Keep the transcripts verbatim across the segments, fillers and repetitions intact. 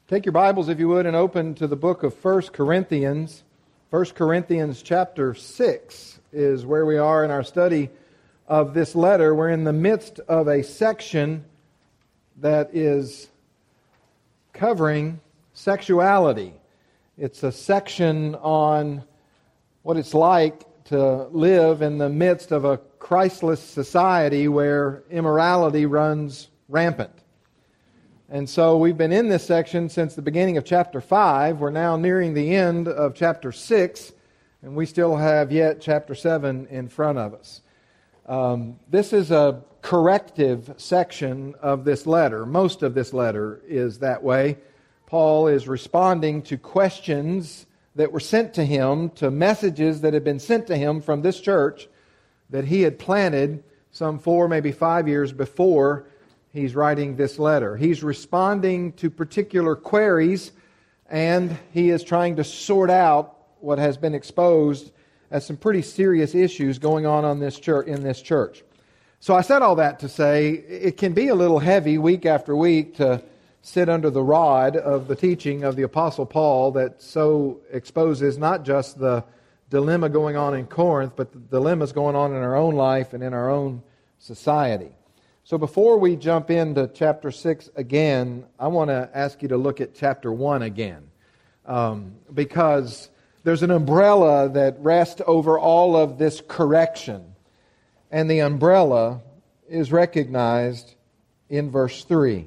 Take your Bibles, if you would, and open to the book of First Corinthians. First Corinthians chapter six is where we are in our study of this letter. We're in the midst of a section that is covering sexuality. It's a section on what it's like to live in the midst of a Christless society where immorality runs rampant. And so we've been in this section since the beginning of chapter five. We're now nearing the end of chapter six, and we still have yet chapter seven in front of us. Um, this is a corrective section of this letter. Most of this letter is that way. Paul is responding to questions that were sent to him, to messages that had been sent to him from this church that he had planted some four, maybe five years before he's writing this letter. He's responding to particular queries, and he is trying to sort out what has been exposed as some pretty serious issues going on, on this church, in this church. So I said all that to say it can be a little heavy week after week to sit under the rod of the teaching of the Apostle Paul that so exposes not just the dilemma going on in Corinth, but the dilemmas going on in our own life and in our own society. So before we jump into chapter six again, I want to ask you to look at chapter one again. Um, because there's an umbrella that rests over all of this correction. And the umbrella is recognized in verse three,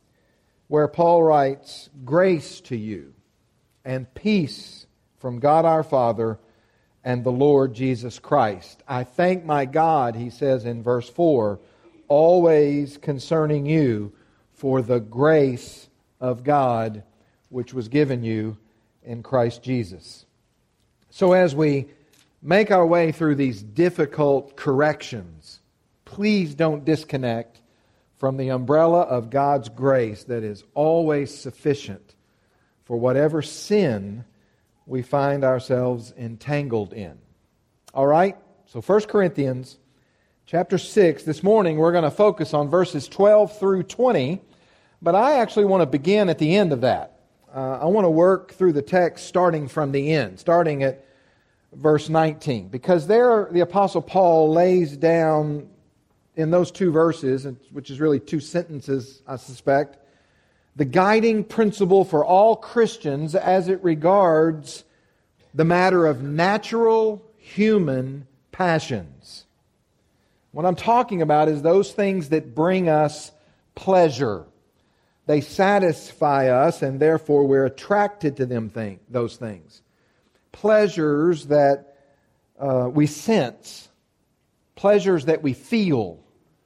where Paul writes, "Grace to you and peace from God our Father and the Lord Jesus Christ. I thank my God," he says in verse four, "always concerning you for the grace of God which was given you in Christ Jesus." So as we make our way through these difficult corrections, please don't disconnect from the umbrella of God's grace that is always sufficient for whatever sin we find ourselves entangled in. All right? So First Corinthians chapter six, this morning we're going to focus on verses twelve through twenty, but I actually want to begin at the end of that. Uh, I want to work through the text starting from the end, starting at verse nineteen, because there the Apostle Paul lays down in those two verses, which is really two sentences, I suspect, the guiding principle for all Christians as it regards the matter of natural human passions. What I'm talking about is those things that bring us pleasure. They satisfy us, and therefore we're attracted to them. Thing, those things. Pleasures that uh, we sense. Pleasures that we feel.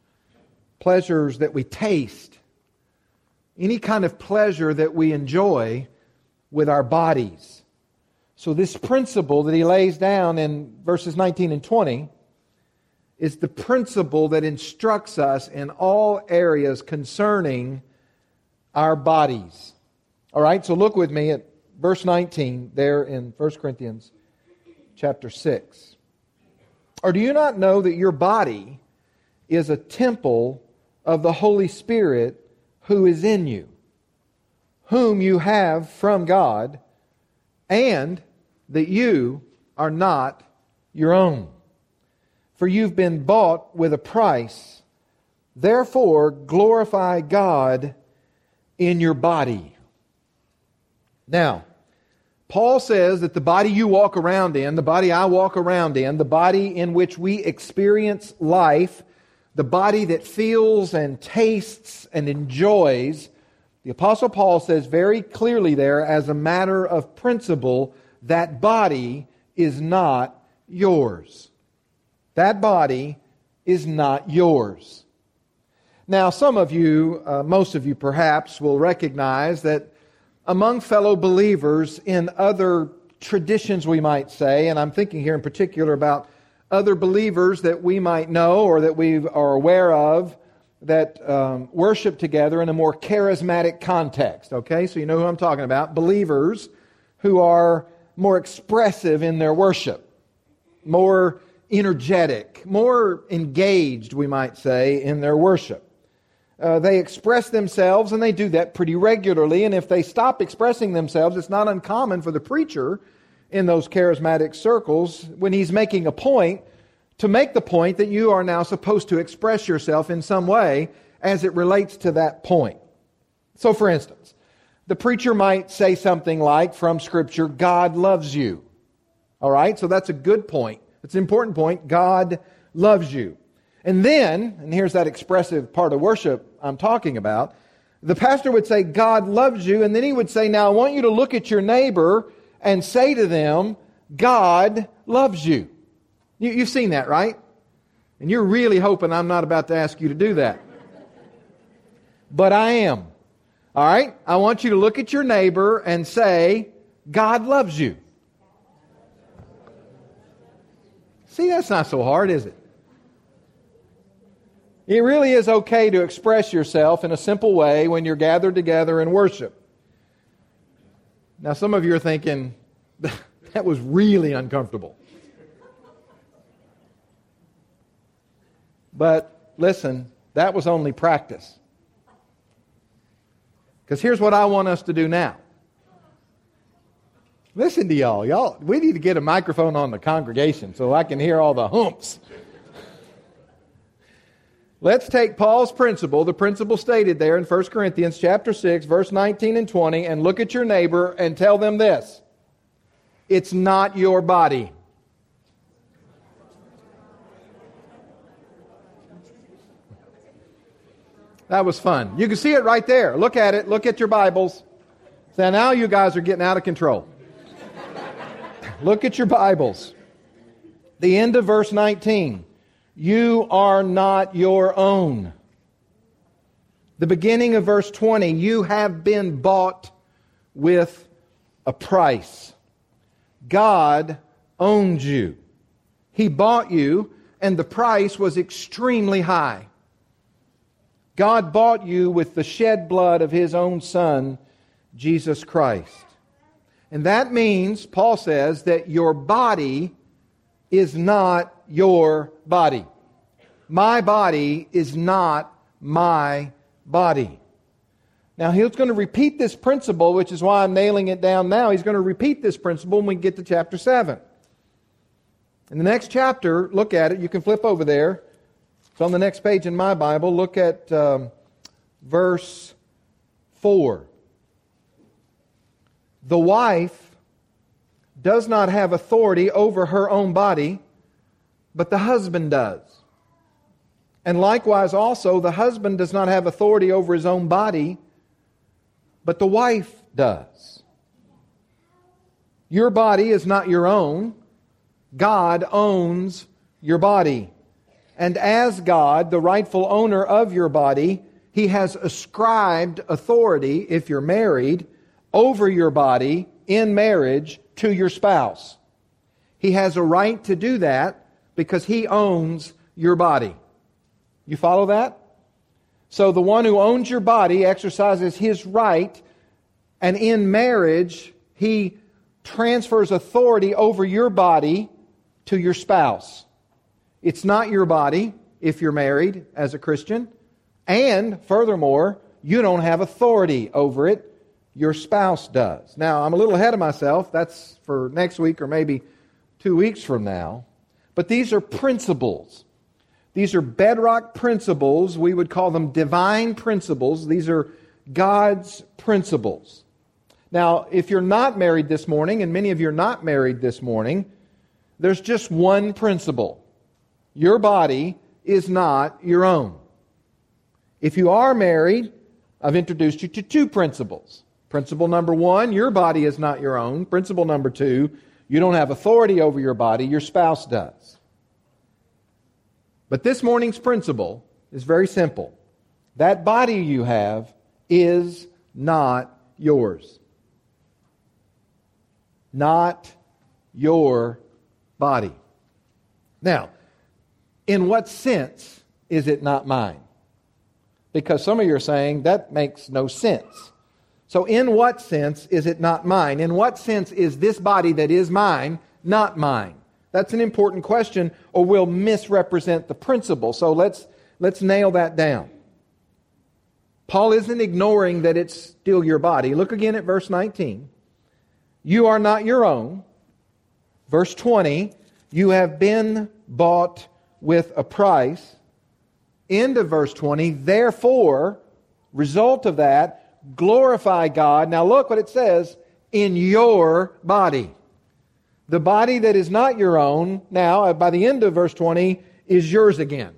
Pleasures that we taste. Any kind of pleasure that we enjoy with our bodies. So this principle that he lays down in verses nineteen and twenty is the principle that instructs us in all areas concerning our bodies. All right, so look with me at verse nineteen there in First Corinthians chapter six. "Or do you not know that your body is a temple of the Holy Spirit who is in you, whom you have from God, and that you are not your own? For you've been bought with a price. Therefore, glorify God in your body." Now, Paul says that the body you walk around in, the body I walk around in, the body in which we experience life, the body that feels and tastes and enjoys, the Apostle Paul says very clearly there, as a matter of principle, that body is not yours. That body is not yours. Now, some of you, uh, most of you perhaps, will recognize that among fellow believers in other traditions, we might say, and I'm thinking here in particular about other believers that we might know or that we are aware of that um, worship together in a more charismatic context. Okay, so you know who I'm talking about. Believers who are more expressive in their worship, more energetic, more engaged, we might say, in their worship. uh, they express themselves, and they do that pretty regularly. And if they stop expressing themselves, it's not uncommon for the preacher in those charismatic circles, when he's making a point, to make the point that you are now supposed to express yourself in some way as it relates to that point. So, for instance, the preacher might say something like from Scripture, God loves you. All right, so that's a good point. It's an important point. God loves you. And then, and here's that expressive part of worship I'm talking about, the pastor would say, God loves you, and then he would say, now I want you to look at your neighbor and say to them, God loves you. you. You've seen that, right? And you're really hoping I'm not about to ask you to do that. But I am. All right? I want you to look at your neighbor and say, God loves you. See, that's not so hard, is it? It really is okay to express yourself in a simple way when you're gathered together in worship. Now, some of you are thinking, that was really uncomfortable. But listen, that was only practice. Because here's what I want us to do now. Listen to y'all. Y'all, we need to get a microphone on the congregation so I can hear all the humps. Let's take Paul's principle, the principle stated there in First Corinthians chapter six, verse nineteen and twenty, and look at your neighbor and tell them this. It's not your body. That was fun. You can see it right there. Look at it. Look at your Bibles. So now you guys are getting out of control. Look at your Bibles. The end of verse nineteen. You are not your own. The beginning of verse twenty. You have been bought with a price. God owns you. He bought you, and the price was extremely high. God bought you with the shed blood of His own Son, Jesus Christ. And that means, Paul says, that your body is not your body. My body is not my body. Now, he's going to repeat this principle, which is why I'm nailing it down now. He's going to repeat this principle when we get to chapter seven. In the next chapter, look at it. You can flip over there. It's on the next page in my Bible. Look at um, verse four. The wife does not have authority over her own body, but the husband does. And likewise also, the husband does not have authority over his own body, but the wife does. Your body is not your own. God owns your body. And as God, the rightful owner of your body, He has ascribed authority, if you're married, over your body in marriage to your spouse. He has a right to do that because He owns your body. You follow that? So the one who owns your body exercises his right, and in marriage, he transfers authority over your body to your spouse. It's not your body if you're married as a Christian. And furthermore, you don't have authority over it. Your spouse does. Now, I'm a little ahead of myself. That's for next week or maybe two weeks from now. But these are principles. These are bedrock principles. We would call them divine principles. These are God's principles. Now, if you're not married this morning, and many of you are not married this morning, there's just one principle. Your body is not your own. If you are married, I've introduced you to two principles. Principle number one, your body is not your own. Principle number two, you don't have authority over your body, your spouse does. But this morning's principle is very simple. That body you have is not yours. Not your body. Now, in what sense is it not mine? Because some of you are saying that makes no sense. So in what sense is it not mine? In what sense is this body that is mine not mine? That's an important question, or we'll misrepresent the principle. So let's let's nail that down. Paul isn't ignoring that it's still your body. Look again at verse nineteen. You are not your own. Verse twenty, you have been bought with a price. End of verse twenty, therefore, result of that, glorify God. Now look what it says, in your body. The body that is not your own, now, by the end of verse twenty, is yours again.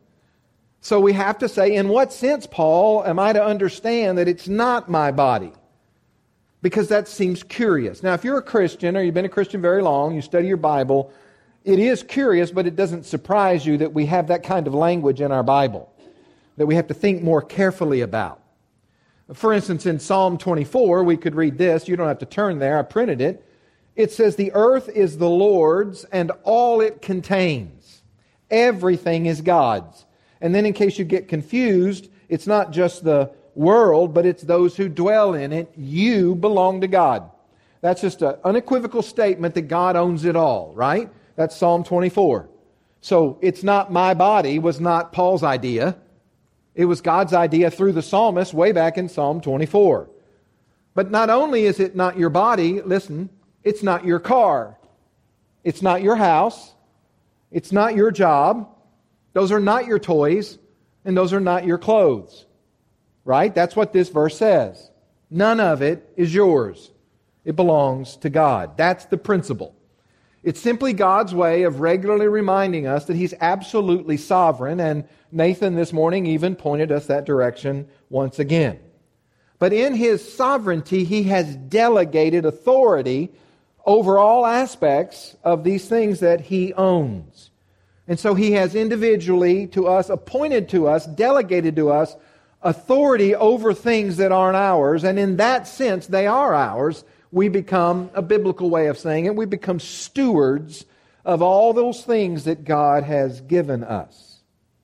So we have to say, in what sense, Paul, am I to understand that it's not my body? Because that seems curious. Now, if you're a Christian, or you've been a Christian very long, you study your Bible, it is curious, but it doesn't surprise you that we have that kind of language in our Bible that we have to think more carefully about. For instance, in Psalm twenty-four, we could read this. You don't have to turn there. I printed it. It says, the earth is the Lord's and all it contains. Everything is God's. And then in case you get confused, it's not just the world, but it's those who dwell in it. You belong to God. That's just an unequivocal statement that God owns it all, right? That's Psalm twenty-four. So it's not my body was not Paul's idea. It was God's idea through the psalmist way back in Psalm twenty-four. But not only is it not your body, listen, it's not your car. It's not your house. It's not your job. Those are not your toys, and those are not your clothes. Right? That's what this verse says. None of it is yours. It belongs to God. That's the principle. It's simply God's way of regularly reminding us that He's absolutely sovereign, and Nathan this morning even pointed us that direction once again. But in His sovereignty, He has delegated authority over all aspects of these things that He owns. And so He has individually to us, appointed to us, delegated to us, authority over things that aren't ours. And in that sense, they are ours. We become, a biblical way of saying it, we become stewards of all those things that God has given us.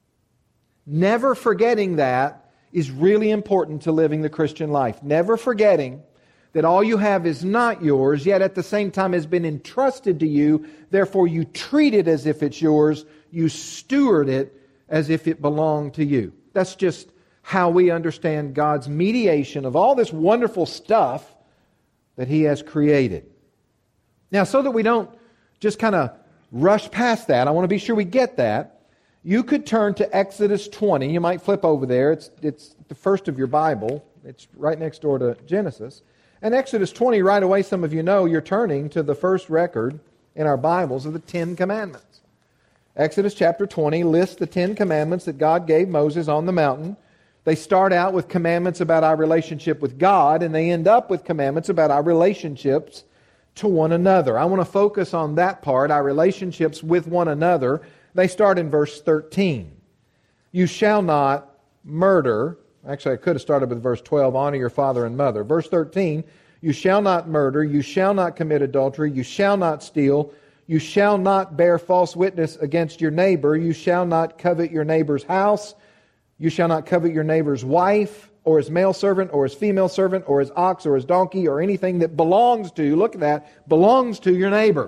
Never forgetting that is really important to living the Christian life. Never forgetting that all you have is not yours, yet at the same time has been entrusted to you. Therefore, you treat it as if it's yours. You steward it as if it belonged to you. That's just how we understand God's mediation of all this wonderful stuff that He has created. Now, so that we don't just kind of rush past that, I want to be sure we get that. You could turn to Exodus twenty. You might flip over there. It's, it's the first of your Bible. It's right next door to Genesis. And Exodus twenty, right away, some of you know, you're turning to the first record in our Bibles of the Ten Commandments. Exodus chapter twenty lists the Ten Commandments that God gave Moses on the mountain. They start out with commandments about our relationship with God, and they end up with commandments about our relationships to one another. I want to focus on that part, our relationships with one another. They start in verse thirteen. You shall not murder. Actually, I could have started with verse twelve, honor your father and mother. Verse thirteen, you shall not murder, you shall not commit adultery, you shall not steal, you shall not bear false witness against your neighbor, you shall not covet your neighbor's house, you shall not covet your neighbor's wife, or his male servant, or his female servant, or his ox, or his donkey, or anything that belongs to, look at that, belongs to your neighbor.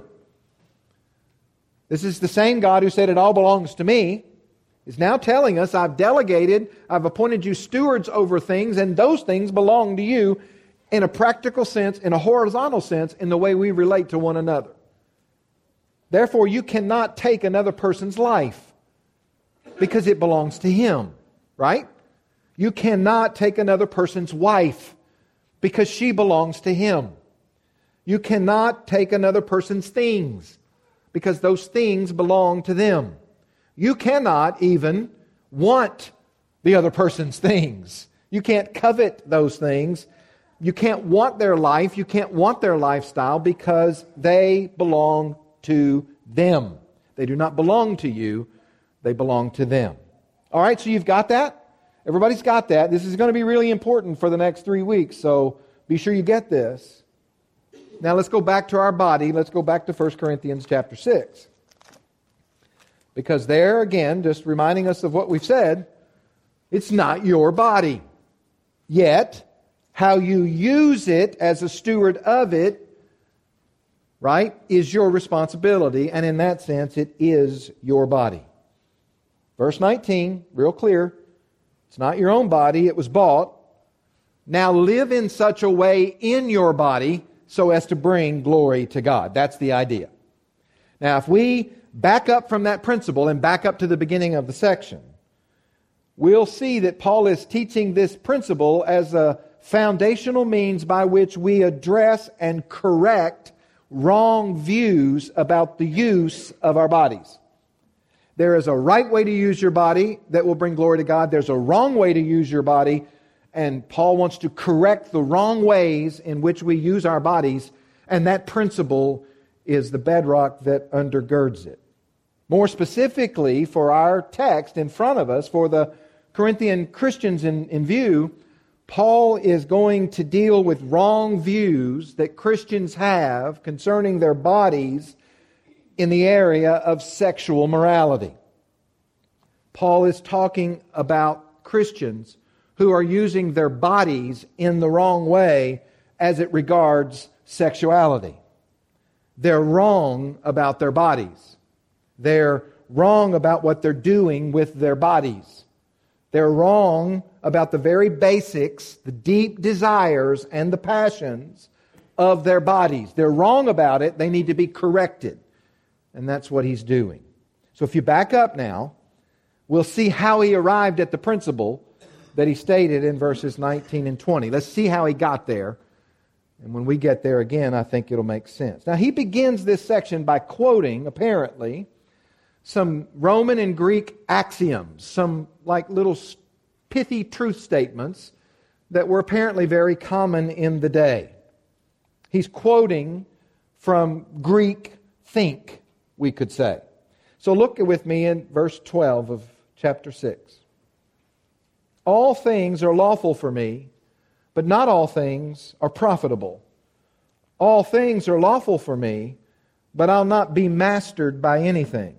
This is the same God who said it all belongs to me, is now telling us, I've delegated, I've appointed you stewards over things, and those things belong to you in a practical sense, in a horizontal sense, in the way we relate to one another. Therefore, you cannot take another person's life because it belongs to him, right? You cannot take another person's wife because she belongs to him. You cannot take another person's things because those things belong to them. You cannot even want the other person's things. You can't covet those things. You can't want their life. You can't want their lifestyle because they belong to them. They do not belong to you. They belong to them. All right, so you've got that? Everybody's got that. This is going to be really important for the next three weeks, so be sure you get this. Now let's go back to our body. Let's go back to First Corinthians chapter six. Because there, again, just reminding us of what we've said, it's not your body. Yet, how you use it as a steward of it, right, is your responsibility. And in that sense, it is your body. Verse nineteen, real clear. It's not your own body, it was bought. Now live in such a way in your body so as to bring glory to God. That's the idea. Now, if we back up from that principle and back up to the beginning of the section, we'll see that Paul is teaching this principle as a foundational means by which we address and correct wrong views about the use of our bodies. There is a right way to use your body that will bring glory to God. There's a wrong way to use your body, and Paul wants to correct the wrong ways in which we use our bodies, and that principle is the bedrock that undergirds it. More specifically, for our text in front of us, for the Corinthian Christians in, in view, Paul is going to deal with wrong views that Christians have concerning their bodies in the area of sexual morality. Paul is talking about Christians who are using their bodies in the wrong way as it regards sexuality. They're wrong about their bodies. They're wrong about what they're doing with their bodies. They're wrong about the very basics, the deep desires and the passions of their bodies. They're wrong about it. They need to be corrected. And that's what he's doing. So if you back up now, we'll see how he arrived at the principle that he stated in verses nineteen and twenty. Let's see how he got there. And when we get there again, I think it'll make sense. Now, he begins this section by quoting, apparently, some Roman and Greek axioms, some like little pithy truth statements that were apparently very common in the day. He's quoting from Greek think, we could say. So look with me in verse twelve of chapter six. All things are lawful for me, but not all things are profitable. All things are lawful for me, but I'll not be mastered by anything.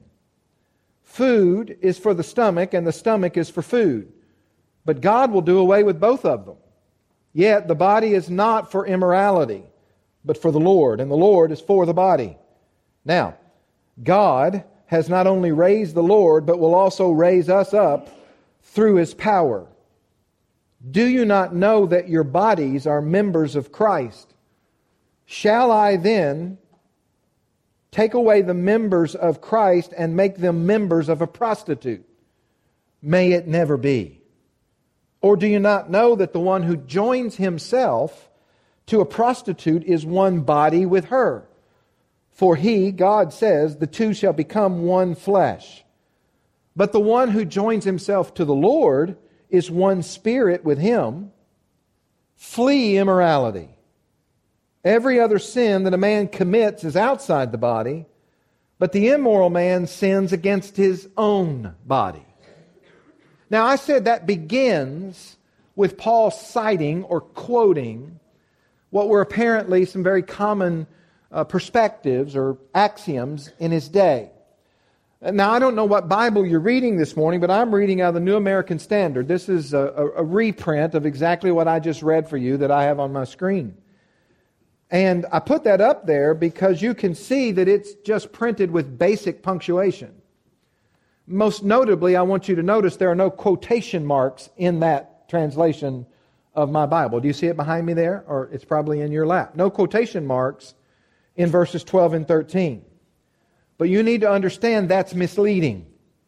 Food is for the stomach, and the stomach is for food. But God will do away with both of them. Yet the body is not for immorality, but for the Lord, and the Lord is for the body. Now, God has not only raised the Lord, but will also raise us up through His power. Do you not know that your bodies are members of Christ? Shall I then take away the members of Christ and make them members of a prostitute? May it never be. Or do you not know that the one who joins himself to a prostitute is one body with her? For He, God says, the two shall become one flesh. But the one who joins himself to the Lord is one spirit with Him. Flee immorality. Every other sin that a man commits is outside the body, but the immoral man sins against his own body. Now, I said that begins with Paul citing or quoting what were apparently some very common uh, perspectives or axioms in his day. Now, I don't know what Bible you're reading this morning, but I'm reading out of the New American Standard. This is a, a, a reprint of exactly what I just read for you that I have on my screen. And I put that up there because you can see that it's just printed with basic punctuation. Most notably, I want you to notice there are no quotation marks in that translation of my Bible. Do you see it behind me there? Or it's probably in your lap. No quotation marks in verses twelve and thirteen. But you need to understand that's misleading.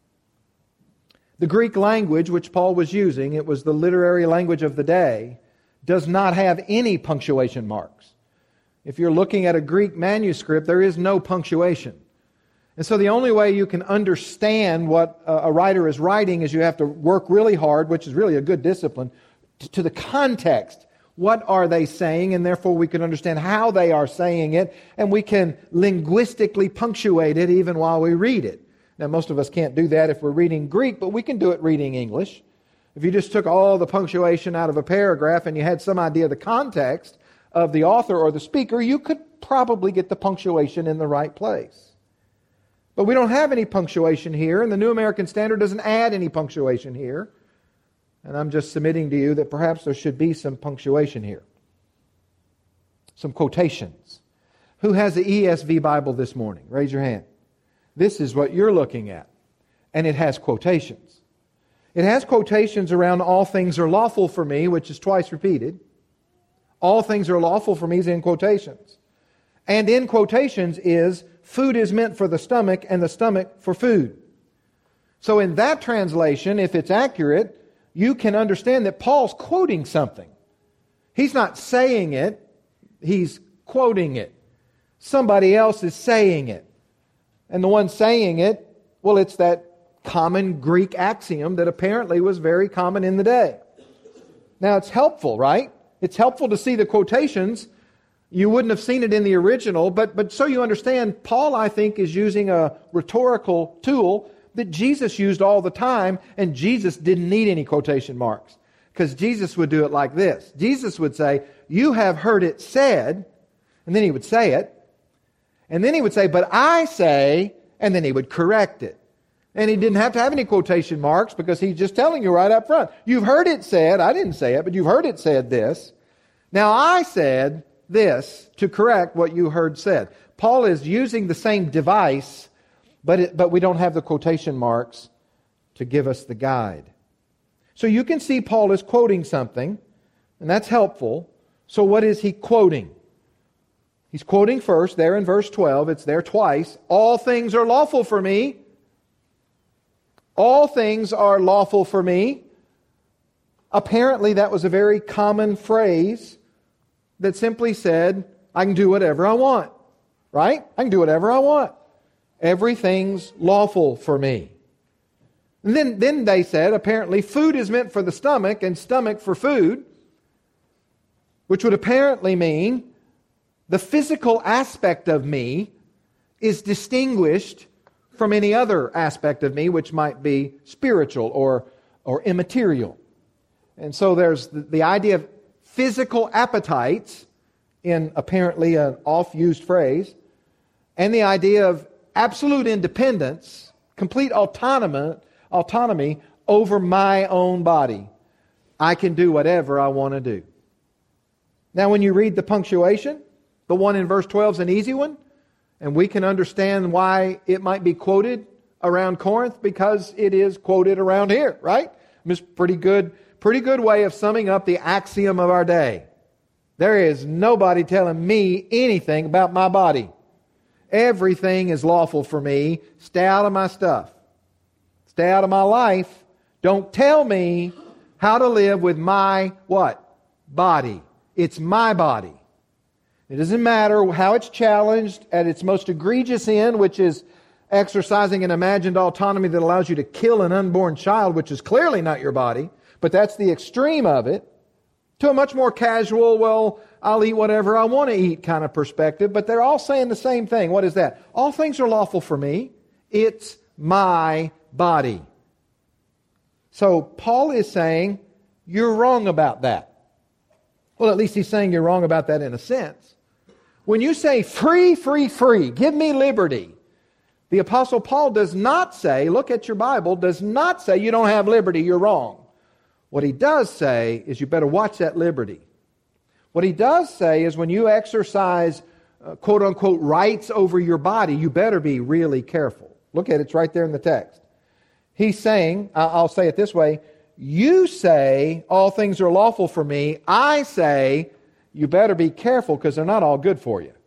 The Greek language which Paul was using, it was the literary language of the day, does not have any punctuation marks. If you're looking at a Greek manuscript, there is no punctuation. And so the only way you can understand what a writer is writing is you have to work really hard, which is really a good discipline, to the context. What are they saying? And therefore we can understand how they are saying it, and we can linguistically punctuate it even while we read it. Now, most of us can't do that if we're reading Greek, but we can do it reading English. If you just took all the punctuation out of a paragraph and you had some idea of the context of the author or the speaker, you could probably get the punctuation in the right place. But we don't have any punctuation here, and the New American Standard doesn't add any punctuation here. And I'm just submitting to you that perhaps there should be some punctuation here. Some quotations. Who has the E S V Bible this morning? Raise your hand. This is what you're looking at. And it has quotations. It has quotations around all things are lawful for me, which is twice repeated. All things are lawful for me is in quotations. And in quotations is food is meant for the stomach and the stomach for food. So in that translation, if it's accurate, you can understand that Paul's quoting something. He's not saying it, he's quoting it. Somebody else is saying it. And the one saying it, well, it's that common Greek axiom that apparently was very common in the day. Now, it's helpful, right? It's helpful to see the quotations. You wouldn't have seen it in the original, but, but so you understand, Paul, I think, is using a rhetorical tool that Jesus used all the time, and Jesus didn't need any quotation marks. Because Jesus would do it like this. Jesus would say, you have heard it said, and then he would say it, and then he would say, but I say, and then he would correct it. And he didn't have to have any quotation marks because he's just telling you right up front. You've heard it said, I didn't say it, but you've heard it said this. Now I said this to correct what you heard said. Paul is using the same device, but it, but we don't have the quotation marks to give us the guide. So you can see Paul is quoting something, and that's helpful. So what is he quoting? He's quoting first, there in verse twelve, it's there twice. All things are lawful for me. All things are lawful for me. Apparently that was a very common phrase that simply said, I can do whatever I want. Right? I can do whatever I want. Everything's lawful for me. And then, then they said, apparently, food is meant for the stomach and stomach for food, which would apparently mean the physical aspect of me is distinguished from any other aspect of me, which might be spiritual or, or immaterial. And so there's the, the idea of physical appetites in apparently an oft-used phrase, and the idea of absolute independence, complete autonomy, autonomy over my own body. I can do whatever I want to do. Now when you read the punctuation, the one in verse twelve is an easy one, and we can understand why it might be quoted around Corinth because it is quoted around here, right? It's pretty good, pretty good way of summing up the axiom of our day. There is nobody telling me anything about my body. Everything is lawful for me. Stay out of my stuff. Stay out of my life. Don't tell me how to live with my, what? Body. It's my body. It doesn't matter how it's challenged at its most egregious end, which is exercising an imagined autonomy that allows you to kill an unborn child, which is clearly not your body, but that's the extreme of it, to a much more casual, well, I'll eat whatever I want to eat kind of perspective, but they're all saying the same thing. What is that? All things are lawful for me. It's my body. So Paul is saying, you're wrong about that. Well, at least he's saying you're wrong about that in a sense. When you say free, free, free, give me liberty, the Apostle Paul does not say, look at your Bible, does not say you don't have liberty, you're wrong. What he does say is you better watch that liberty. What he does say is when you exercise uh, quote-unquote rights over your body, you better be really careful. Look at it, it's right there in the text. He's saying, I'll say it this way, you say all things are lawful for me. I say you better be careful because they're not all good for you.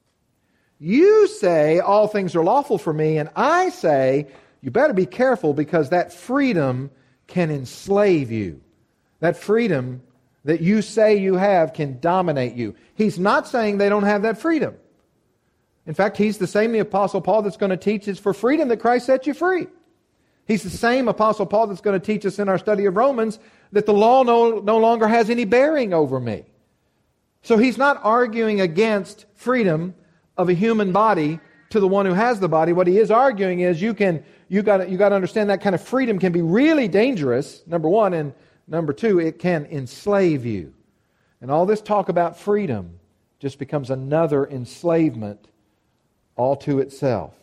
You say all things are lawful for me, and I say you better be careful because that freedom can enslave you. That freedom that you say you have can dominate you. He's not saying they don't have that freedom. In fact, he's the same the Apostle Paul that's going to teach it's for freedom that Christ set you free. He's the same Apostle Paul that's going to teach us in our study of Romans that the law no, no longer has any bearing over me. So he's not arguing against freedom of a human body to the one who has the body. What he is arguing is you can you got you got to understand that kind of freedom can be really dangerous, number one, and number two, it can enslave you. And all this talk about freedom just becomes another enslavement all to itself.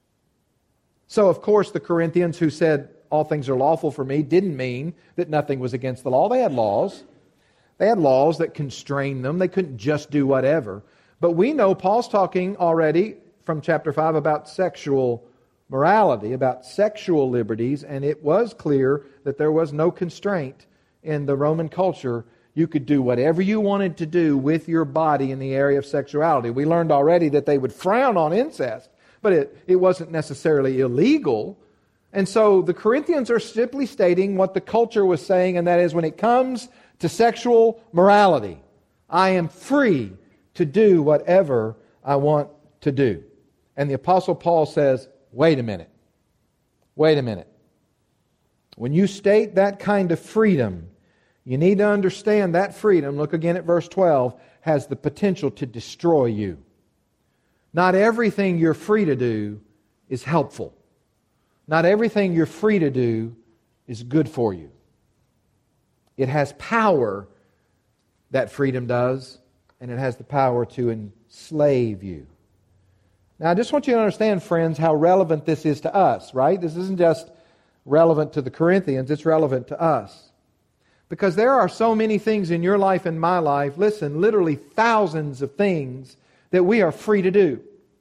So, of course, the Corinthians who said all things are lawful for me didn't mean that nothing was against the law. They had laws. They had laws that constrained them. They couldn't just do whatever. But we know Paul's talking already from chapter five about sexual morality, about sexual liberties, and it was clear that there was no constraint in the Roman culture. You could do whatever you wanted to do with your body in the area of sexuality. We learned already that they would frown on incest, but it, it wasn't necessarily illegal. And so the Corinthians are simply stating what the culture was saying, and that is, when it comes to sexual morality, I am free to do whatever I want to do. And the Apostle Paul says, wait a minute. Wait a minute. When you state that kind of freedom, you need to understand that freedom, look again at verse twelve, has the potential to destroy you. Not everything you're free to do is helpful. Not everything you're free to do is good for you. It has power, that freedom does, and it has the power to enslave you. Now, I just want you to understand, friends, how relevant this is to us, right? This isn't just relevant to the Corinthians, it's relevant to us. Because there are so many things in your life and my life, listen, literally thousands of things that we are free to do.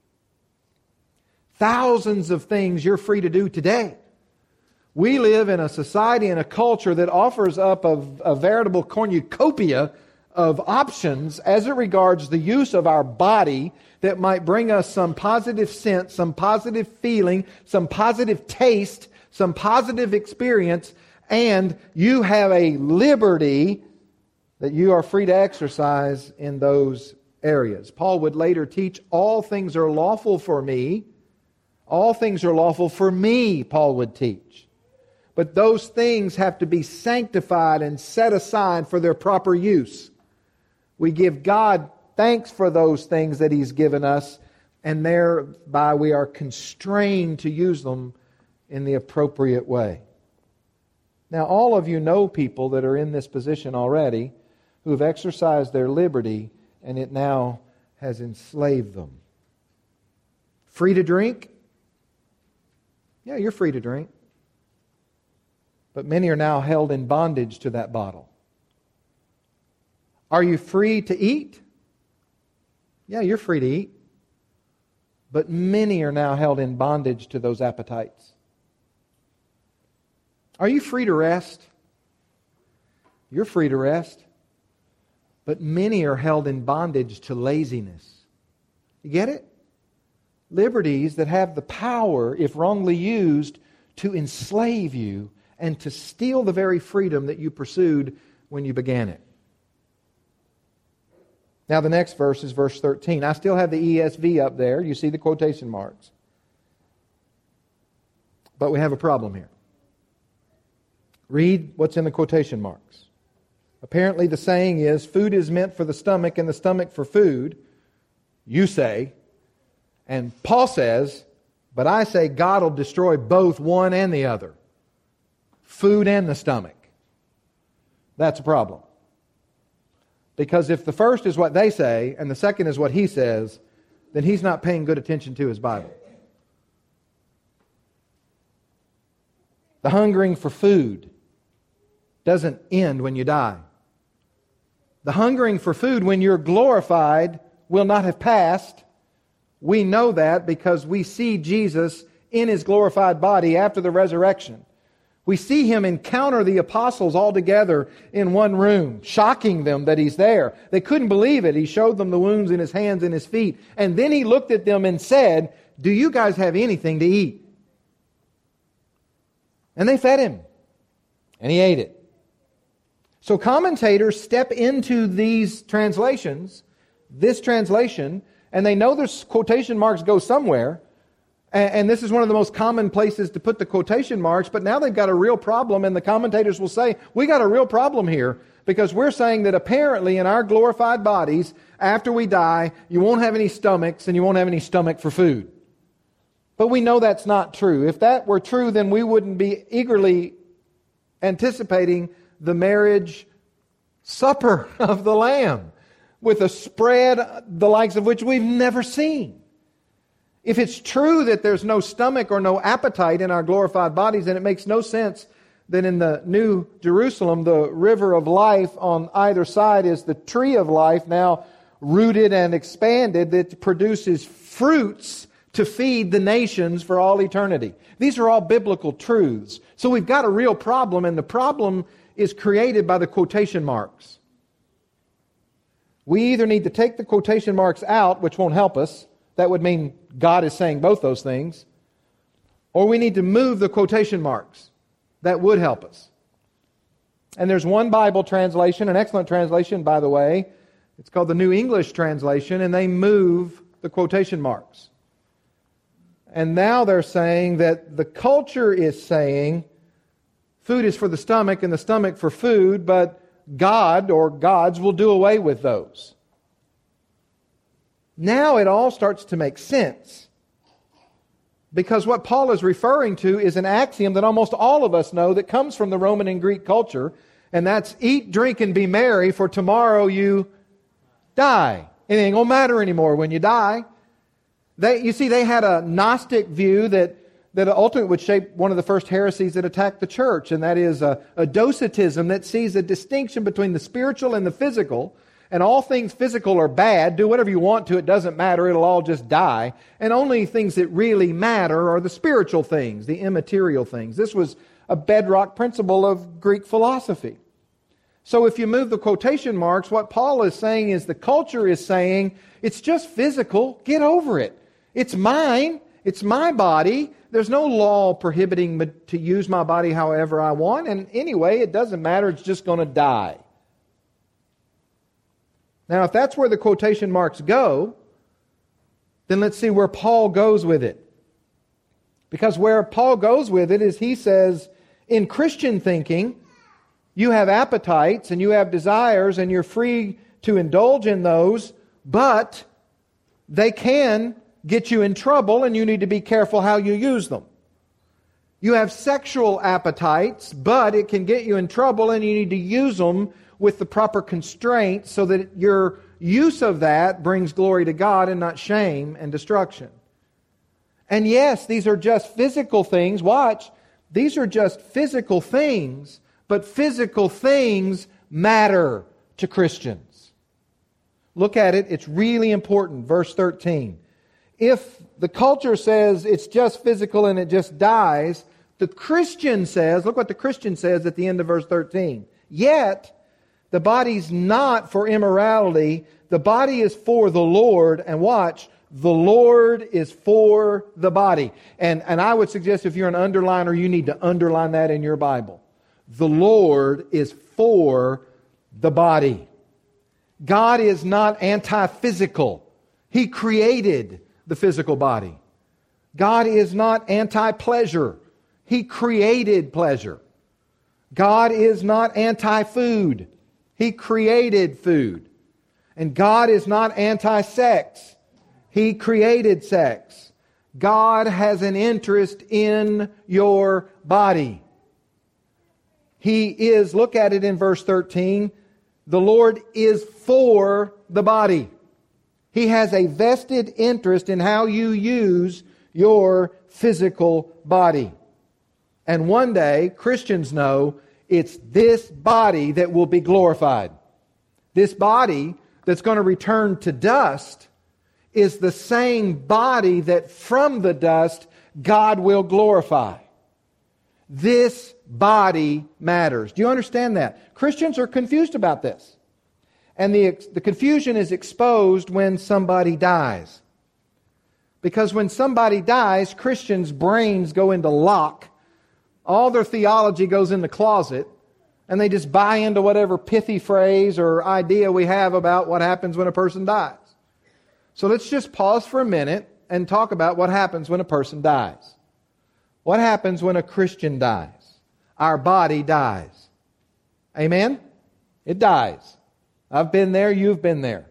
Thousands of things you're free to do today. We live in a society and a culture that offers up a, a veritable cornucopia of options as it regards the use of our body that might bring us some positive sense, some positive feeling, some positive taste, some positive experience, and you have a liberty that you are free to exercise in those areas. Paul would later teach, all things are lawful for me. All things are lawful for me, Paul would teach. But those things have to be sanctified and set aside for their proper use. We give God thanks for those things that He's given us, and thereby we are constrained to use them in the appropriate way. Now, all of you know people that are in this position already who have exercised their liberty, and it now has enslaved them. Free to drink? Yeah, you're free to drink. But many are now held in bondage to that bottle. Are you free to eat? Yeah, you're free to eat. But many are now held in bondage to those appetites. Are you free to rest? You're free to rest. But many are held in bondage to laziness. You get it? Liberties that have the power, if wrongly used, to enslave you and to steal the very freedom that you pursued when you began it. Now the next verse is verse thirteen. I still have the E S V up there. You see the quotation marks. But we have a problem here. Read what's in the quotation marks. Apparently the saying is, food is meant for the stomach and the stomach for food. You say. And Paul says, but I say God will destroy both one and the other. Food and the stomach. That's a problem. Because if the first is what they say and the second is what he says, then he's not paying good attention to his Bible. The hungering for food doesn't end when you die. The hungering for food when you're glorified will not have passed. We know that because we see Jesus in His glorified body after the resurrection. We see Him encounter the apostles all together in one room, shocking them that He's there. They couldn't believe it. He showed them the wounds in His hands and His feet. And then He looked at them and said, do you guys have anything to eat? And they fed Him. And He ate it. So commentators step into these translations, this translation, and they know there's quotation marks go somewhere. And this is one of the most common places to put the quotation marks, but now they've got a real problem, and the commentators will say, we got a real problem here, because we're saying that apparently in our glorified bodies, after we die, you won't have any stomachs, and you won't have any stomach for food. But we know that's not true. If that were true, then we wouldn't be eagerly anticipating the marriage supper of the Lamb, with a spread the likes of which we've never seen. If it's true that there's no stomach or no appetite in our glorified bodies, then it makes no sense that in the New Jerusalem, the river of life on either side is the tree of life, now rooted and expanded, that produces fruits to feed the nations for all eternity. These are all biblical truths. So we've got a real problem, and the problem is created by the quotation marks. We either need to take the quotation marks out, which won't help us. That would mean God is saying both those things. Or we need to move the quotation marks. That would help us. And there's one Bible translation, an excellent translation, by the way. It's called the New English Translation, and they move the quotation marks. And now they're saying that the culture is saying food is for the stomach and the stomach for food, but God or gods will do away with those. Now it all starts to make sense. Because what Paul is referring to is an axiom that almost all of us know that comes from the Roman and Greek culture, and that's eat, drink, and be merry, for tomorrow you die. It ain't going to matter anymore when you die. They, you see, they had a Gnostic view that, that ultimately would shape one of the first heresies that attacked the church, and that is a, a docetism that sees a distinction between the spiritual and the physical, and all things physical are bad. Do whatever you want to, it doesn't matter, it'll all just die. And only things that really matter are the spiritual things, the immaterial things. This was a bedrock principle of Greek philosophy. So if you move the quotation marks, what Paul is saying is the culture is saying, it's just physical, get over it. It's mine. It's my body. There's no law prohibiting me to use my body however I want. And anyway, it doesn't matter. It's just going to die. Now, if that's where the quotation marks go, then let's see where Paul goes with it. Because where Paul goes with it is he says, in Christian thinking, you have appetites and you have desires and you're free to indulge in those, but they can get you in trouble, and you need to be careful how you use them. You have sexual appetites, but it can get you in trouble, and you need to use them with the proper constraints so that your use of that brings glory to God and not shame and destruction. And yes, these are just physical things. Watch, these are just physical things, but physical things matter to Christians. Look at it, it's really important. Verse thirteen. If the culture says it's just physical and it just dies, the Christian says, look what the Christian says at the end of verse thirteen. Yet, the body's not for immorality. The body is for the Lord. And watch, the Lord is for the body. And, and I would suggest if you're an underliner, you need to underline that in your Bible. The Lord is for the body. God is not anti-physical. He created the physical body. God is not anti-pleasure. He created pleasure. God is not anti-food. He created food. And God is not anti-sex. He created sex. God has an interest in your body. He is, look at it in verse thirteen, the Lord is for the body. He has a vested interest in how you use your physical body. And one day, Christians know it's this body that will be glorified. This body that's going to return to dust is the same body that from the dust God will glorify. This body matters. Do you understand that? Christians are confused about this. And the, the confusion is exposed when somebody dies. Because when somebody dies, Christians' brains go into lock. All their theology goes in the closet. And they just buy into whatever pithy phrase or idea we have about what happens when a person dies. So let's just pause for a minute and talk about what happens when a person dies. What happens when a Christian dies? Our body dies. Amen? It dies. I've been there, you've been there.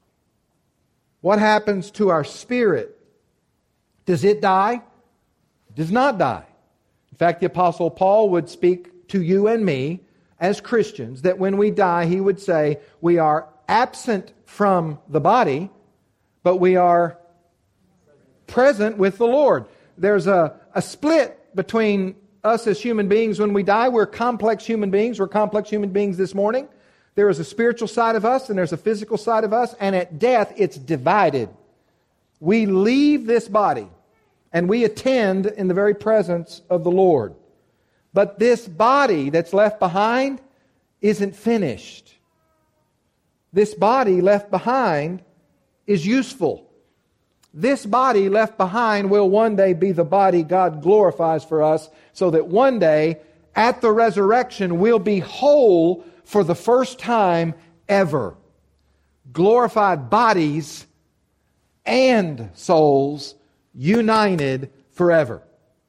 What happens to our spirit? Does it die? It does not die. In fact, the Apostle Paul would speak to you and me as Christians that when we die, he would say, we are absent from the body, but we are present with the Lord. There's a, a split between us as human beings when we die. We're complex human beings. We're complex human beings this morning. There is a spiritual side of us and there's a physical side of us, and at death it's divided. we leave this body and we attend in the very presence of the Lord. But this body that's left behind isn't finished. This body left behind is useful. This body left behind will one day be the body God glorifies for us, so that one day at the resurrection we'll be whole for the first time ever. Glorified bodies and souls united forever.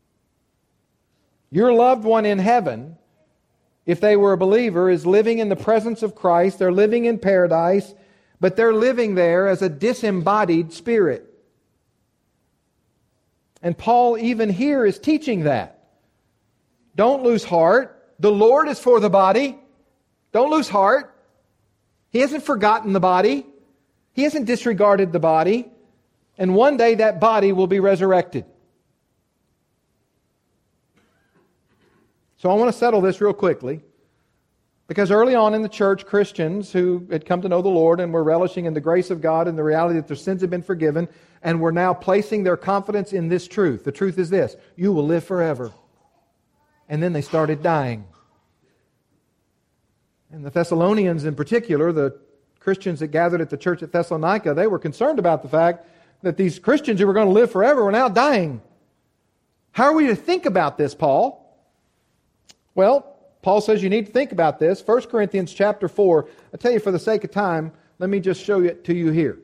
Your loved one in heaven, if they were a believer, is living in the presence of Christ. They're living in paradise, but they're living there as a disembodied spirit. And Paul even here is teaching that. Don't lose heart. The Lord is for the body. Don't lose heart. He hasn't forgotten the body. He hasn't disregarded the body. And one day that body will be resurrected. So I want to settle this real quickly. Because early on in the church, Christians who had come to know the Lord and were relishing in the grace of God and the reality that their sins had been forgiven, and were now placing their confidence in this truth. The truth is this: you will live forever. And then they started dying. And the Thessalonians in particular, the Christians that gathered at the church at Thessalonica, they were concerned about the fact that these Christians who were going to live forever were now dying. How are we to think about this, Paul? Well, Paul says you need to think about this. First Corinthians chapter four. I tell you, for the sake of time, let me just show it to you here.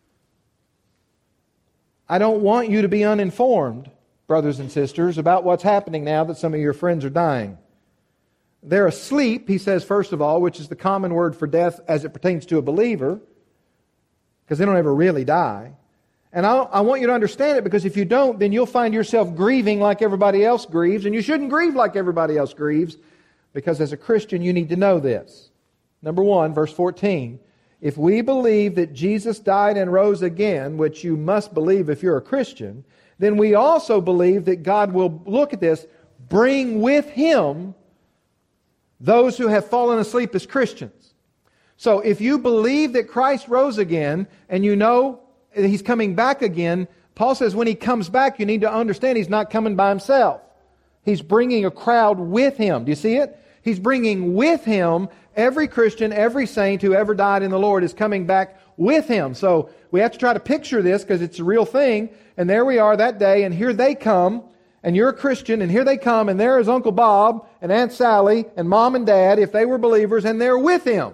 I don't want you to be uninformed, brothers and sisters, about what's happening now that some of your friends are dying. They're asleep, he says, first of all, which is the common word for death as it pertains to a believer, because they don't ever really die. And I, I want you to understand it, because if you don't, then you'll find yourself grieving like everybody else grieves, and you shouldn't grieve like everybody else grieves, because as a Christian you need to know this. Number one, verse fourteen, if we believe that Jesus died and rose again, which you must believe if you're a Christian, then we also believe that God will, look at this, bring with Him those who have fallen asleep as Christians. So if you believe that Christ rose again, and you know that He's coming back again, Paul says when He comes back, you need to understand He's not coming by Himself. He's bringing a crowd with Him. Do you see it? He's bringing with Him every Christian, every saint who ever died in the Lord is coming back with Him. So we have to try to picture this, because it's a real thing. And there we are that day, and here they come, and you're a Christian, and here they come, and there is Uncle Bob and Aunt Sally and Mom and Dad, if they were believers, and they're with Him.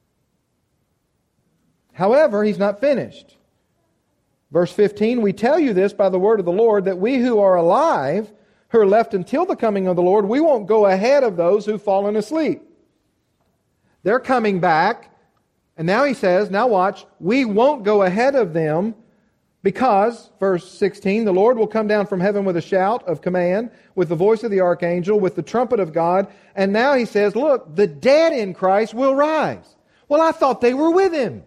However, He's not finished. Verse fifteen, we tell you this by the word of the Lord, that we who are alive, who are left until the coming of the Lord, we won't go ahead of those who've fallen asleep. They're coming back, and now he says, now watch, we won't go ahead of them, because, verse sixteen, the Lord will come down from heaven with a shout of command, with the voice of the archangel, with the trumpet of God. And now he says, look, the dead in Christ will rise. Well, I thought they were with Him.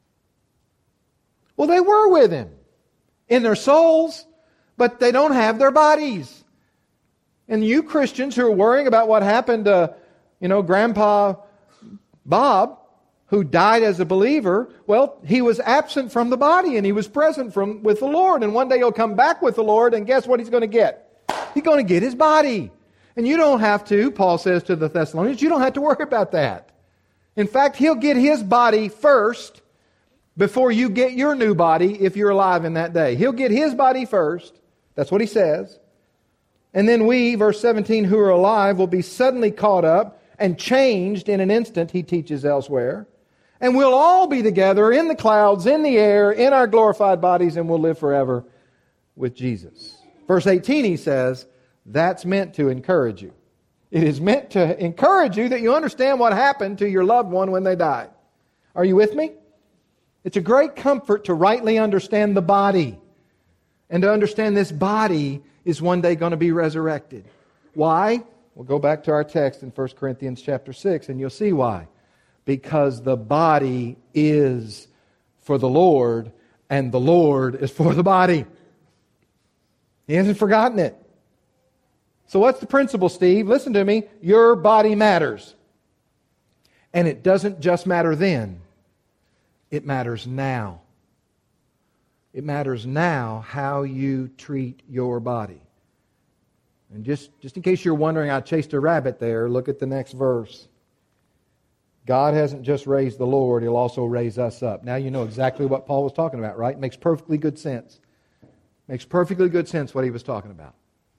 Well, they were with Him in their souls, but they don't have their bodies. And you Christians who are worrying about what happened to, you know, Grandpa Bob, who died as a believer, well, he was absent from the body and he was present from with the Lord. And one day he'll come back with the Lord, and guess what he's going to get? He's going to get his body. And you don't have to, Paul says to the Thessalonians, you don't have to worry about that. In fact, he'll get his body first before you get your new body if you're alive in that day. He'll get his body first. That's what he says. And then we, verse seventeen, who are alive will be suddenly caught up and changed in an instant, he teaches elsewhere. And we'll all be together in the clouds, in the air, in our glorified bodies, and we'll live forever with Jesus. Verse eighteen, he says, that's meant to encourage you. It is meant to encourage you that you understand what happened to your loved one when they died. Are you with me? It's a great comfort to rightly understand the body, and to understand this body is one day going to be resurrected. Why? We'll go back to our text in First Corinthians chapter six, and you'll see why. Because the body is for the Lord, and the Lord is for the body. He hasn't forgotten it. So what's the principle, Steve? Listen to me. Your body matters. And it doesn't just matter then. It matters now. It matters now how you treat your body. And just, just in case you're wondering, I chased a rabbit there, look at the next verse. God hasn't just raised the Lord, He'll also raise us up. Now you know exactly what Paul was talking about, right? Makes perfectly good sense. Makes perfectly good sense what he was talking about.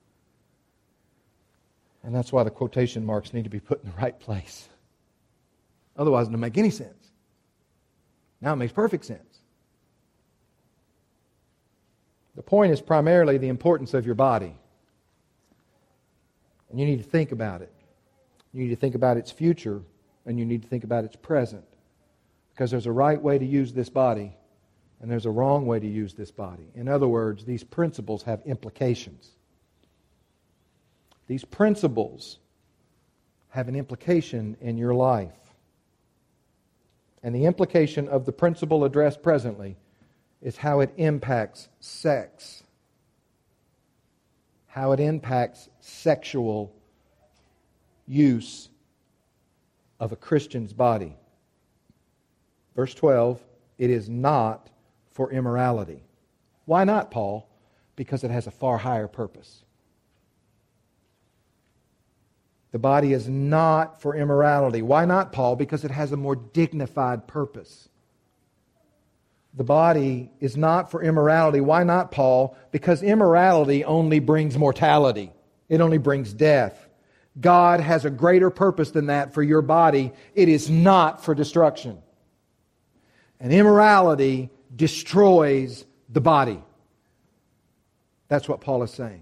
And that's why the quotation marks need to be put in the right place. Otherwise it doesn't make any sense. Now it makes perfect sense. The point is primarily the importance of your body. And you need to think about it. You need to think about its future, and you need to think about its present. Because there's a right way to use this body, and there's a wrong way to use this body. In other words, these principles have implications. These principles have an implication in your life. And the implication of the principle addressed presently is how it impacts sex. How it impacts sexual use of a Christian's body. Verse twelve, it is not for immorality. Why not, Paul? Because it has a far higher purpose. The body is not for immorality. Why not, Paul? Because it has a more dignified purpose. The body is not for immorality. Why not, Paul? Because immorality only brings mortality. It only brings death. God has a greater purpose than that for your body. It is not for destruction. And immorality destroys the body. That's what Paul is saying.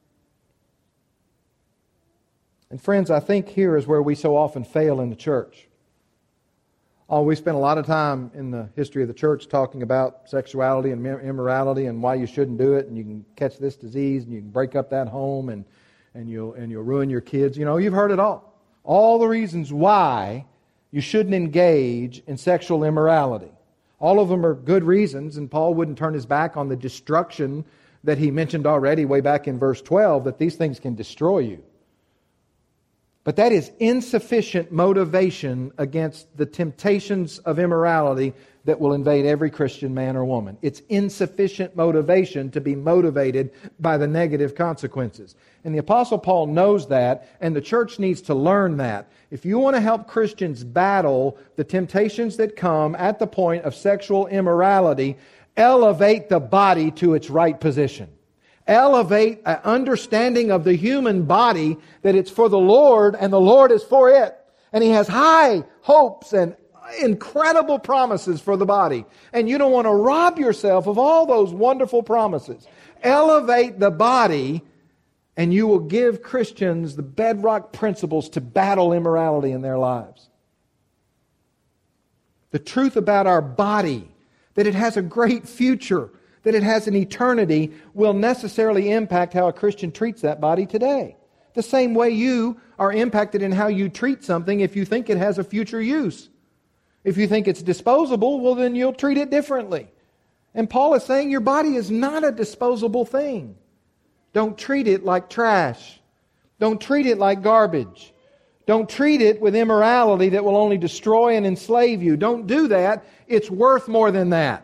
And friends, I think here is where we so often fail in the church. Oh, we spend a lot of time in the history of the church talking about sexuality and immorality and why you shouldn't do it, and you can catch this disease, and you can break up that home, and, and, you'll, and you'll ruin your kids. You know, you've heard it all. All the reasons why you shouldn't engage in sexual immorality. All of them are good reasons, and Paul wouldn't turn his back on the destruction that he mentioned already way back in verse twelve, that these things can destroy you. But that is insufficient motivation against the temptations of immorality that will invade every Christian man or woman. It's insufficient motivation to be motivated by the negative consequences. And the Apostle Paul knows that, and the church needs to learn that. If you want to help Christians battle the temptations that come at the point of sexual immorality, elevate the body to its right position. Elevate an understanding of the human body that it's for the Lord and the Lord is for it. And He has high hopes and incredible promises for the body. And you don't want to rob yourself of all those wonderful promises. Elevate the body, and you will give Christians the bedrock principles to battle immorality in their lives. The truth about our body, that it has a great future, that it has an eternity, will necessarily impact how a Christian treats that body today. The same way you are impacted in how you treat something if you think it has a future use. If you think it's disposable, well then you'll treat it differently. And Paul is saying your body is not a disposable thing. Don't treat it like trash. Don't treat it like garbage. Don't treat it with immorality that will only destroy and enslave you. Don't do that. It's worth more than that.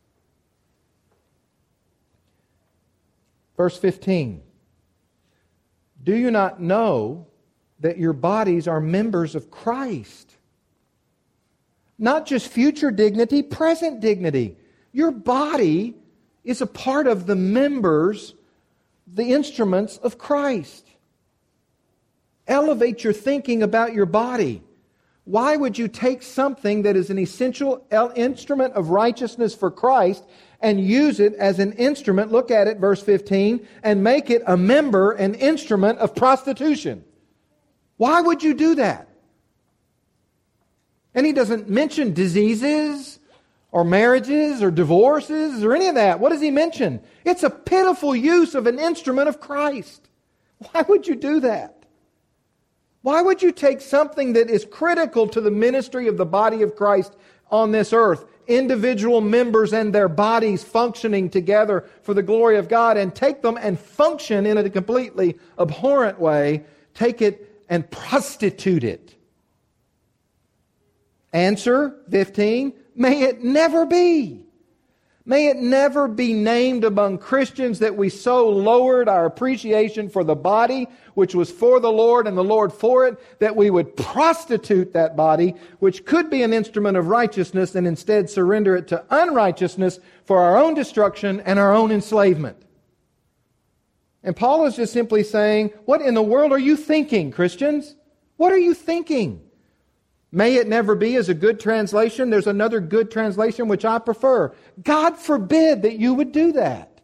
Verse fifteen, do you not know that your bodies are members of Christ? Not just future dignity, present dignity. Your body is a part of the members, the instruments of Christ. Elevate your thinking about your body. Why would you take something that is an essential instrument of righteousness for Christ and use it as an instrument, look at it, verse fifteen, and make it a member, an instrument of prostitution? Why would you do that? And he doesn't mention diseases or marriages or divorces or any of that. What does he mention? It's a pitiful use of an instrument of Christ. Why would you do that? Why would you take something that is critical to the ministry of the body of Christ on this earth, individual members and their bodies functioning together for the glory of God, and take them and function in a completely abhorrent way, take it and prostitute it? Answer fifteen, may it never be. May it never be named among Christians that we so lowered our appreciation for the body, which was for the Lord and the Lord for it, that we would prostitute that body, which could be an instrument of righteousness, and instead surrender it to unrighteousness for our own destruction and our own enslavement. And Paul is just simply saying, what in the world are you thinking, Christians? What are you thinking? May it never be is a good translation. There's another good translation which I prefer. God forbid that you would do that.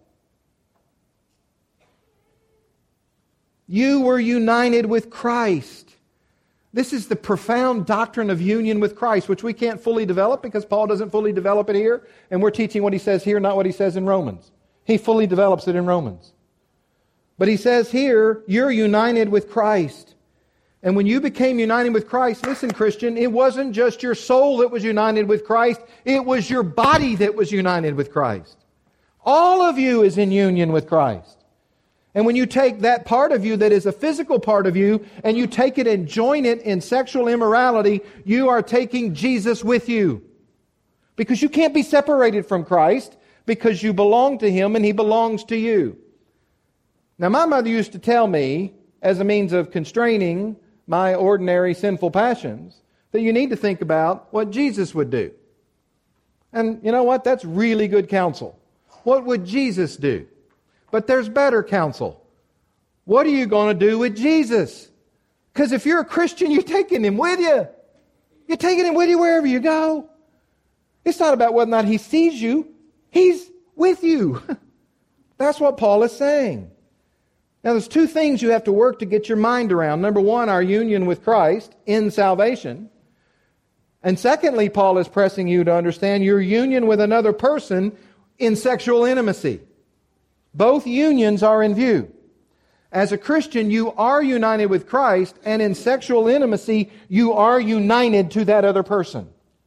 You were united with Christ. This is the profound doctrine of union with Christ, which we can't fully develop because Paul doesn't fully develop it here. And we're teaching what he says here, not what he says in Romans. He fully develops it in Romans. But he says here, you're united with Christ. And when you became united with Christ, listen, Christian, it wasn't just your soul that was united with Christ. It was your body that was united with Christ. All of you is in union with Christ. And when you take that part of you that is a physical part of you, and you take it and join it in sexual immorality, you are taking Jesus with you. Because you can't be separated from Christ, because you belong to Him and He belongs to you. Now, my mother used to tell me, as a means of constraining my ordinary sinful passions, that you need to think about what Jesus would do. And you know what? That's really good counsel. What would Jesus do? But there's better counsel. What are you going to do with Jesus? Because if you're a Christian, you're taking Him with you. You're taking Him with you wherever you go. It's not about whether or not He sees you. He's with you. That's what Paul is saying. Now, there's two things you have to work to get your mind around. Number one, our union with Christ in salvation. And secondly, Paul is pressing you to understand your union with another person in sexual intimacy. Both unions are in view. As a Christian, you are united with Christ, and in sexual intimacy, you are united to that other person.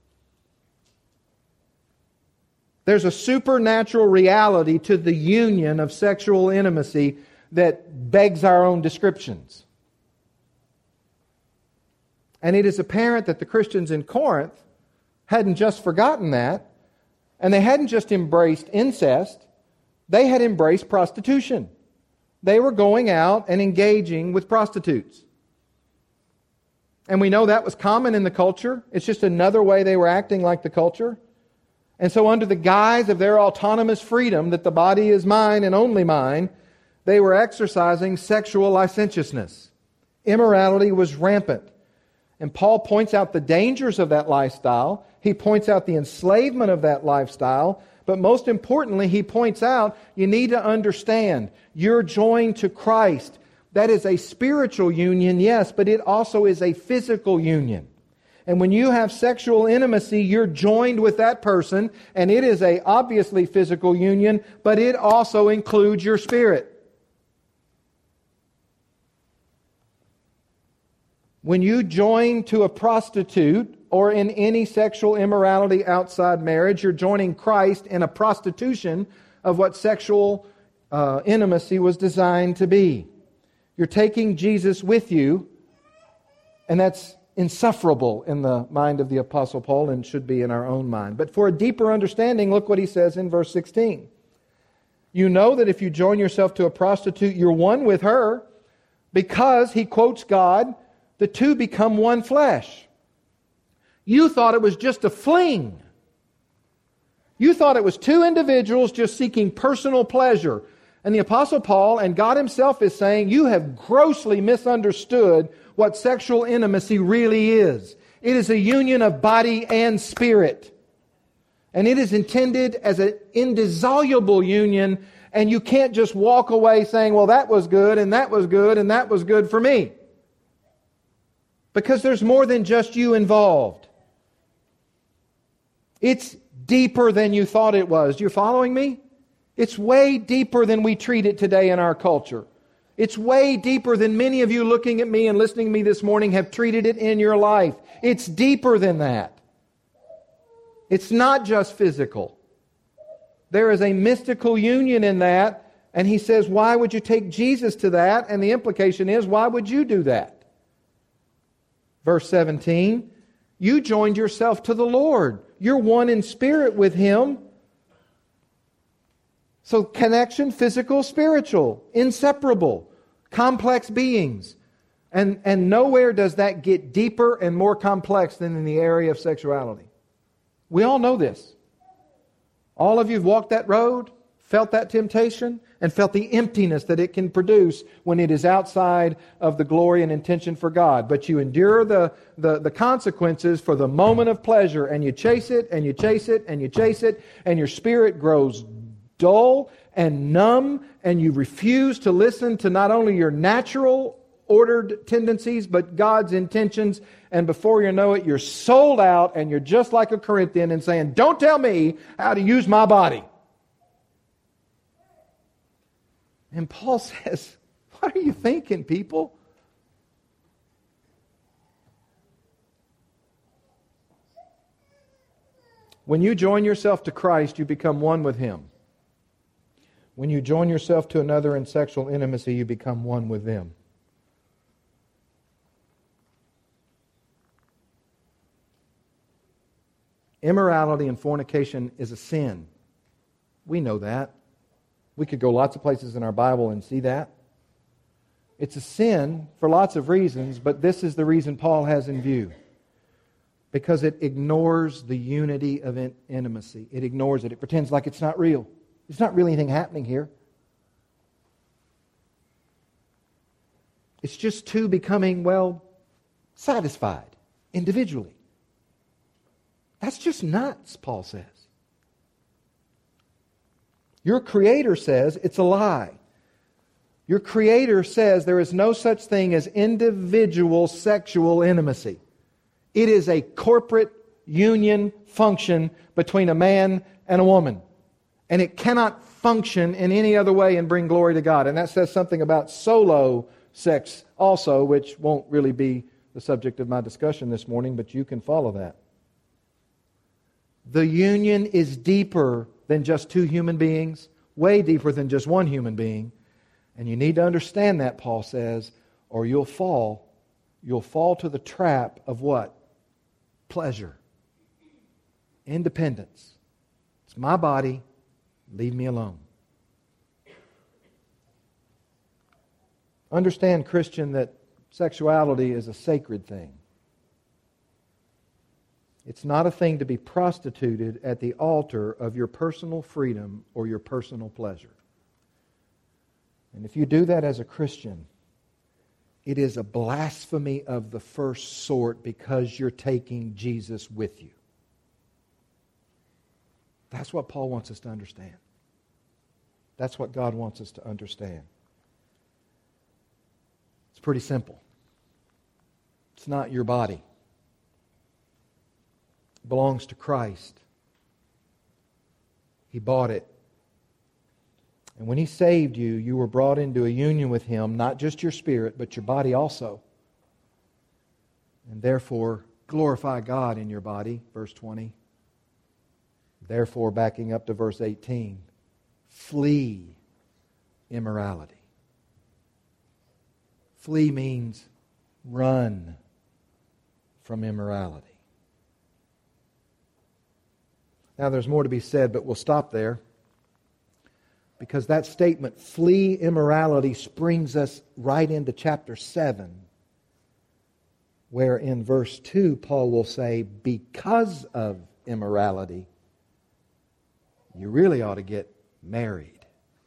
There's a supernatural reality to the union of sexual intimacy that begs our own descriptions. And it is apparent that the Christians in Corinth hadn't just forgotten that, and they hadn't just embraced incest, they had embraced prostitution. They were going out and engaging with prostitutes. And we know that was common in the culture. It's just another way they were acting like the culture. And so under the guise of their autonomous freedom, that the body is mine and only mine, they were exercising sexual licentiousness. Immorality was rampant. And Paul points out the dangers of that lifestyle. He points out the enslavement of that lifestyle. But most importantly, he points out you need to understand you're joined to Christ. That is a spiritual union, yes, but it also is a physical union. And when you have sexual intimacy, you're joined with that person, and it is a obviously physical union, but it also includes your spirit. When you join to a prostitute or in any sexual immorality outside marriage, you're joining Christ in a prostitution of what sexual uh, intimacy was designed to be. You're taking Jesus with you, and that's insufferable in the mind of the Apostle Paul and should be in our own mind. But for a deeper understanding, look what he says in verse sixteen. You know that if you join yourself to a prostitute, you're one with her, because, he quotes God, the two become one flesh. You thought it was just a fling. You thought it was two individuals just seeking personal pleasure. And the Apostle Paul and God Himself is saying, you have grossly misunderstood what sexual intimacy really is. It is a union of body and spirit. And it is intended as an indissoluble union, and you can't just walk away saying, well, that was good, and that was good, and that was good for me. Because there's more than just you involved. It's deeper than you thought it was. You following me? It's way deeper than we treat it today in our culture. It's way deeper than many of you looking at me and listening to me this morning have treated it in your life. It's deeper than that. It's not just physical. There is a mystical union in that. And he says, why would you take Jesus to that? And the implication is, why would you do that? Verse seventeen, you joined yourself to the Lord. You're one in spirit with Him. So connection, physical, spiritual, inseparable, complex beings. And, and nowhere does that get deeper and more complex than in the area of sexuality. We all know this. All of you have walked that road, felt that temptation, and felt the emptiness that it can produce when it is outside of the glory and intention for God. But you endure the, the, the consequences for the moment of pleasure, and you chase it, and you chase it, and you chase it, and your spirit grows dull and numb, and you refuse to listen to not only your natural ordered tendencies, but God's intentions, and before you know it, you're sold out, and you're just like a Corinthian and saying, don't tell me how to use my body. And Paul says, what are you thinking, people? When you join yourself to Christ, you become one with Him. When you join yourself to another in sexual intimacy, you become one with them. Immorality and fornication is a sin. We know that. We could go lots of places in our Bible and see that. It's a sin for lots of reasons, but this is the reason Paul has in view. Because it ignores the unity of in- intimacy. It ignores it. It pretends like it's not real. There's not really anything happening here. It's just two becoming, well, satisfied individually. That's just nuts, Paul says. Your Creator says it's a lie. Your Creator says there is no such thing as individual sexual intimacy. It is a corporate union function between a man and a woman. And it cannot function in any other way and bring glory to God. And that says something about solo sex also, which won't really be the subject of my discussion this morning, but you can follow that. The union is deeper than just two human beings, way deeper than just one human being. And you need to understand that, Paul says, or you'll fall. You'll fall to the trap of what? Pleasure. Independence. It's my body. Leave me alone. Understand, Christian, that sexuality is a sacred thing. It's not a thing to be prostituted at the altar of your personal freedom or your personal pleasure. And if you do that as a Christian, it is a blasphemy of the first sort because you're taking Jesus with you. That's what Paul wants us to understand. That's what God wants us to understand. It's pretty simple. It's not your body. It belongs to Christ. He bought it. And when He saved you, you were brought into a union with Him, not just your spirit, but your body also. And therefore, glorify God in your body, verse twenty. Therefore, backing up to verse eighteen, flee immorality. Flee means run from immorality. Now, there's more to be said, but we'll stop there. Because that statement, flee immorality, springs us right into chapter seven, where in verse two, Paul will say, because of immorality, you really ought to get married.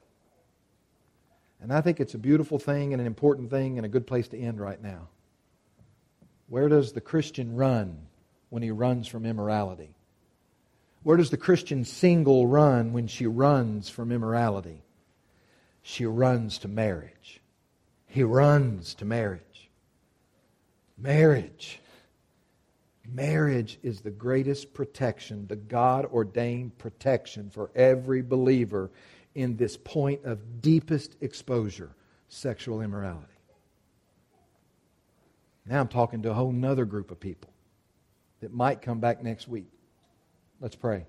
And I think it's a beautiful thing and an important thing and a good place to end right now. Where does the Christian run when he runs from immorality? Where does the Christian single run when she runs from immorality? She runs to marriage. He runs to marriage. Marriage. Marriage is the greatest protection, the God-ordained protection for every believer in this point of deepest exposure, sexual immorality. Now I'm talking to a whole other group of people that might come back next week. Let's pray.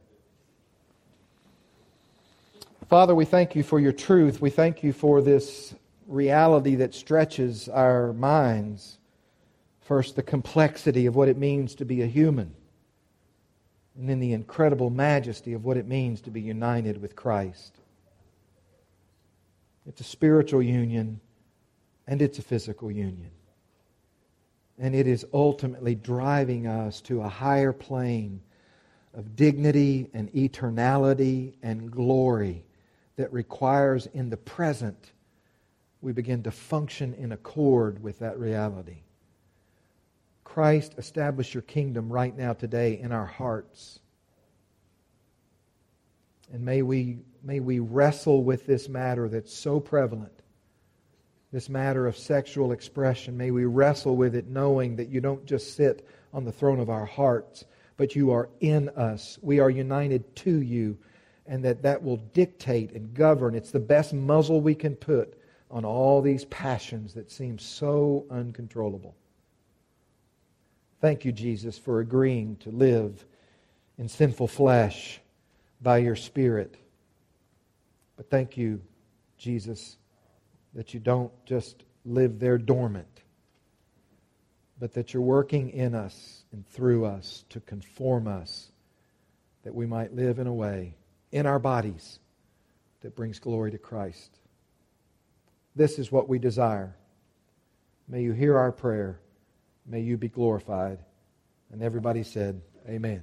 Father, we thank You for Your truth. We thank You for this reality that stretches our minds. First, the complexity of what it means to be a human. And then the incredible majesty of what it means to be united with Christ. It's a spiritual union, and it's a physical union. And it is ultimately driving us to a higher plane of dignity and eternality and glory that requires in the present we begin to function in accord with that reality. Christ, establish your kingdom right now today in our hearts. And may we, may we wrestle with this matter that's so prevalent, this matter of sexual expression. May we wrestle with it knowing that you don't just sit on the throne of our hearts, but you are in us. We are united to you, and that that will dictate and govern. It's the best muzzle we can put on all these passions that seem so uncontrollable. Thank you, Jesus, for agreeing to live in sinful flesh by your Spirit. But thank you, Jesus, that you don't just live there dormant, but that you're working in us and through us to conform us, that we might live in a way in our bodies that brings glory to Christ. This is what we desire. May you hear our prayer. May you be glorified. And everybody said, amen.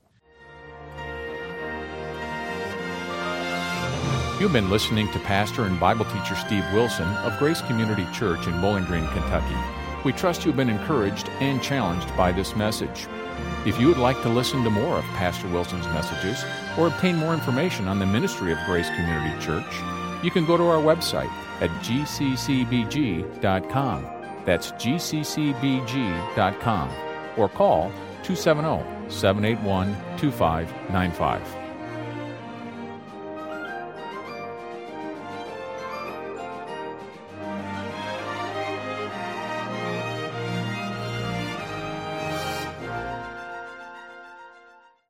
You've been listening to Pastor and Bible teacher Steve Wilson of Grace Community Church in Bowling Green, Kentucky. We trust you've been encouraged and challenged by this message. If you would like to listen to more of Pastor Wilson's messages or obtain more information on the ministry of Grace Community Church, you can go to our website at g c c b g dot com. That's g c c b g dot com. Or call two seven zero, seven eight one, two five nine five.